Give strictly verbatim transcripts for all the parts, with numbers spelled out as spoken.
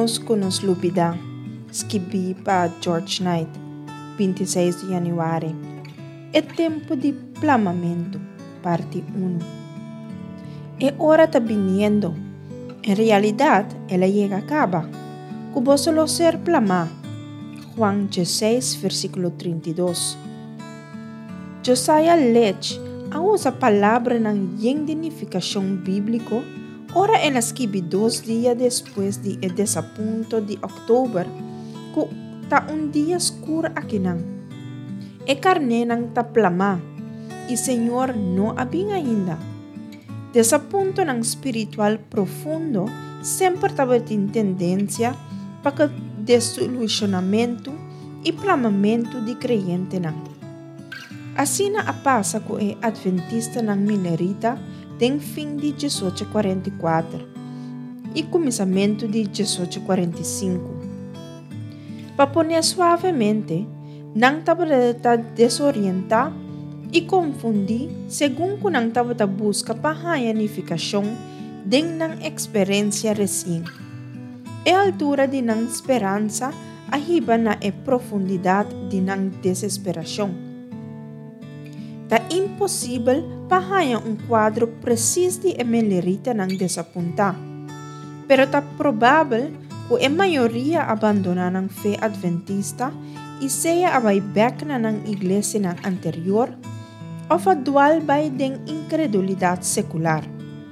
menos que nos lupida, escrevi para George Knight, vinte e seis de janeiro. É tempo de plamamento, parte um. É hora está viniendo. Em realidade, ela chega a acaba. Como solo ser plamar. Juan dezesseis, versículo trinta e dois. Josiah Lech usa a palavra na identificação bíblica. Ora ela escreve dois dias depois de o desaponto de outubro, que está um dia escuro aqui não. E carne não está plamar, e Senhor não havia ainda. Desaponto não espiritual profundo sempre estava em tendência para desilusionamento e plamamento de crente não. Assim a passa com o adventista não minerita tem fim de dezoito quarenta e quatro e começamento de dezoito quarenta e cinco. Para poner suavemente, não estava a desorientar e confundir segundo que não estava a busca para a unificação de não experiência recente. É a altura de não esperança arriba na profundidade de não desesperação. Está impossível para um quadro preciso de emelerita não desapontar. Pero está provável que a maioria abandona a fé adventista e seja a vai back na igreja na anterior ou a dual vai de incredulidade secular.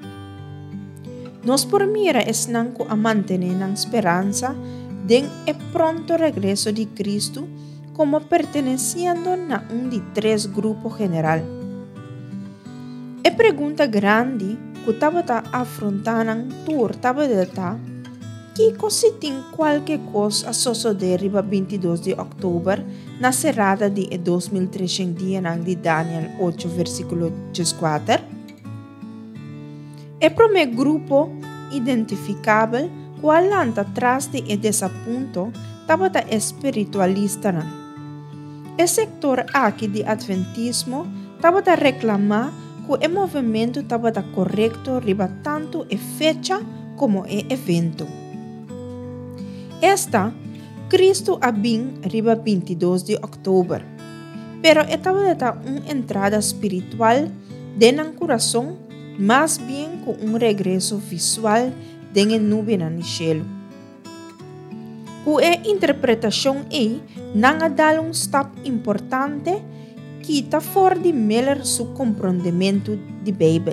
Nos por mira es não a manter a esperança de o pronto regresso de Cristo como perteneciendo a um de três grupos general. A pergunta grande que estava afrontando tour estava de estar que se tem qualquer coisa a suceder riba vinte e dois de outubro na serrada de dois mil e trezentos dias de Daniel oito, versículo quatro. É para o grupo identificável qual anda atrás de desaponto estava espiritualista não. O sector aqui de adventismo estava a reclamar que o movimento estava correto riba tanto a fecha como o evento. Esta, Cristo abin riba vinte e dois de outubro, pero estava uma entrada espiritual de nan coração, mais bem com um regresso visual de nuvem no cielo. A interpretação é não dá um step importante que está fora de melhor seu compreendimento de Bíblia.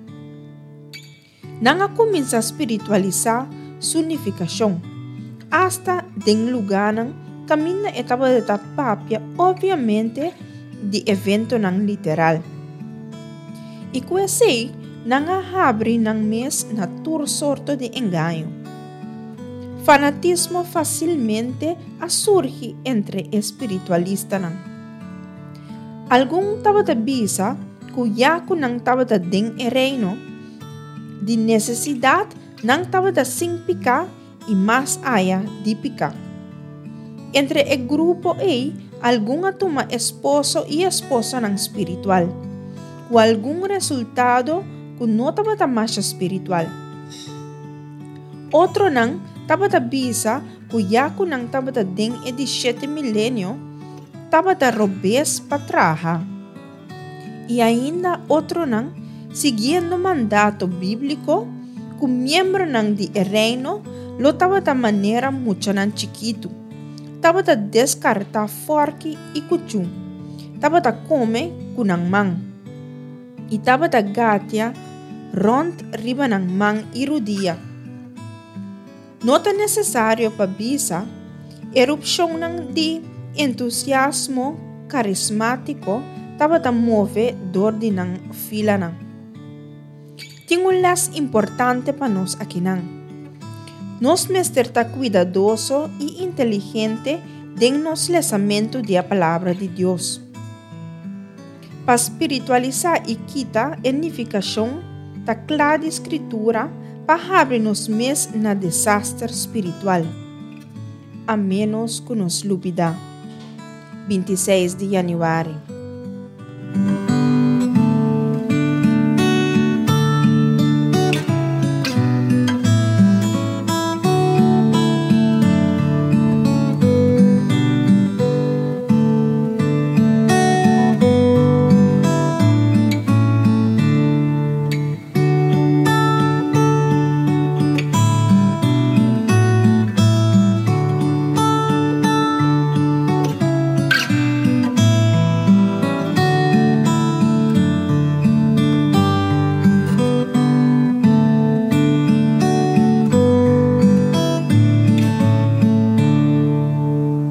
Não começa a espiritualizar sua unificação, hasta den lugar caminha etapa da papia, obviamente, de evento não literal. E com esse, não abre não mês na toda sorte de engano. Fanatismo facilmente surge entre espiritualistas. Algum estava a bisa que já que não estava a den e reino, de necessidade não estava a sem picar e mais aia de picar. Entre o grupo e alguma toma esposo e esposa não espiritual, com algum resultado que não estava mais espiritual. Outro não estava a bisa que já que não estava a den e de sete milênio, estava a robes para traja. E ainda outro não, seguindo o mandato bíblico, que membro não de reino, lo estava da maneira muito não chiquito. Estava a descartar forque e cuchum. Estava a comer com não mão. E estava a gatia rond riba não mão e rodia. Não é necessário para bisa erupção de entusiasmo carismático estava a mover dor de não fila não. Tem um las importante para nós aqui não. Nós mestre está cuidadoso e inteligente de nos lesamento da palavra de Deus. Para espiritualizar e quitar a unificação da clara escritura para abrir-nos mes na desastre espiritual. A menos que nos lupida. vinte e seis de janeiro.